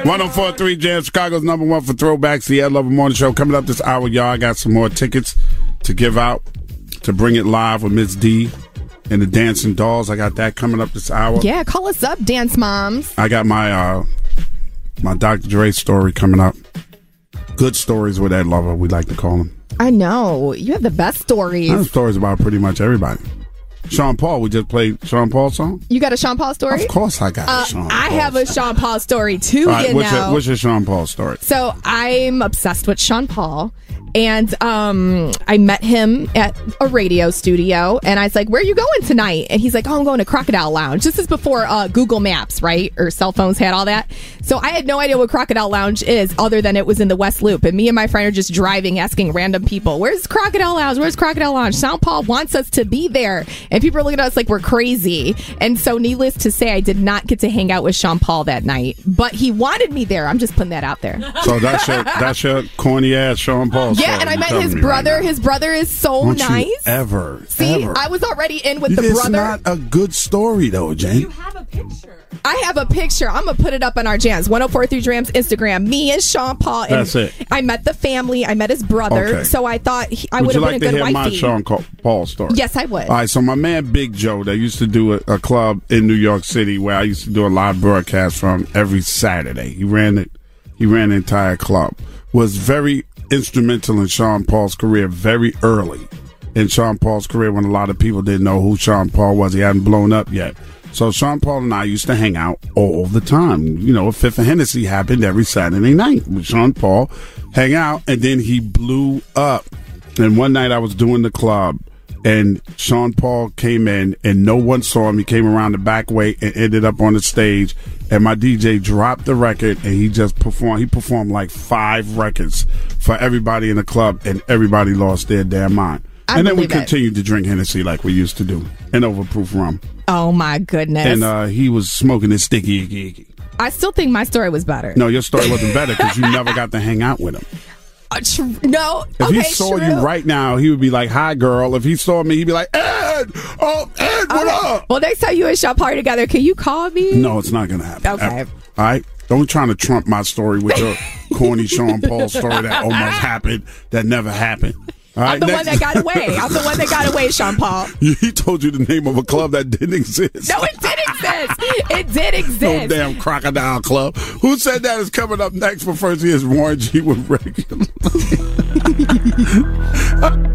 104.3 Jam, Chicago's number one for throwbacks. The Ed Lover Morning Show. Coming up this hour, y'all, I got some more tickets to give out to Bring It Live with Miss D and the Dancing Dolls. I got that coming up this hour. Yeah, call us up, Dance Moms. I got my Dr. Dre story coming up. Good stories with Ed Lover, we like to call them. I know. You have the best stories. I have stories about pretty much everybody. Sean Paul, we just played Sean Paul song. You got a Sean Paul story? Of course I got a Sean Paul. I have a Sean Paul story too, All right, what's your Sean Paul story? So I'm obsessed with Sean Paul. And I met him at a radio studio, and I was like, where are you going tonight? And he's like, oh, I'm going to Crocodile Lounge. This is before Google Maps, right? Or cell phones had all that. So I had no idea what Crocodile Lounge is other than it was in the West Loop. And me and my friend are just driving, asking random people, where's Crocodile Lounge? Where's Crocodile Lounge? Sean Paul wants us to be there. And people are looking at us like we're crazy. And so needless to say, I did not get to hang out with Sean Paul that night. But he wanted me there. I'm just putting that out there. So that's your corny ass Sean Paul story. Yeah, and I met his brother. Right, his brother is so nice. See, I was already in with the it's brother. It's not a good story, though, Jane. You have a picture. I have a picture. I'm going to put it up on our Jams. 104.3 Jams Instagram. Me and Sean Paul. And that's it. I met the family. I met his brother. Okay. So I thought I would have been a good wifey. Would you like to hear my Sean Paul story? Yes, I would. All right, so my man Big Joe that used to do a club in New York City where I used to do a live broadcast from every Saturday. He ran the entire club. Was very instrumental in Sean Paul's career very early in Sean Paul's career when a lot of people didn't know who Sean Paul was. He hadn't blown up yet. So Sean Paul and I used to hang out all the time. You know, a Fifth of Hennessy happened every Saturday night with Sean Paul, hang out, and then he blew up. And one night I was doing the club, and Sean Paul came in, and no one saw him. He came around the back way and ended up on the stage, and my DJ dropped the record, and he just performed. He performed like 5 records for everybody in the club, and everybody lost their damn mind. And then we continued to drink Hennessy like we used to do, and overproof rum. Oh, my goodness. And he was smoking his sticky icky. I still think my story was better. No, your story wasn't better because you never got to hang out with him. No. If he saw you right now, he would be like, hi, girl. If he saw me, he'd be like, Ed! Oh, Ed, what up? Well, next time you and Sean Paul are together, can you call me? No, it's not going to happen. Okay. All right? Don't try to trump my story with your corny Sean Paul story that almost happened, that never happened. I'm the one that got away. I'm the one that got away, Sean Paul. He told you the name of a club that didn't exist. No, it did exist. It did exist. No damn Crocodile Club. Who said that is coming up next? But first, here's Warren G with Regular.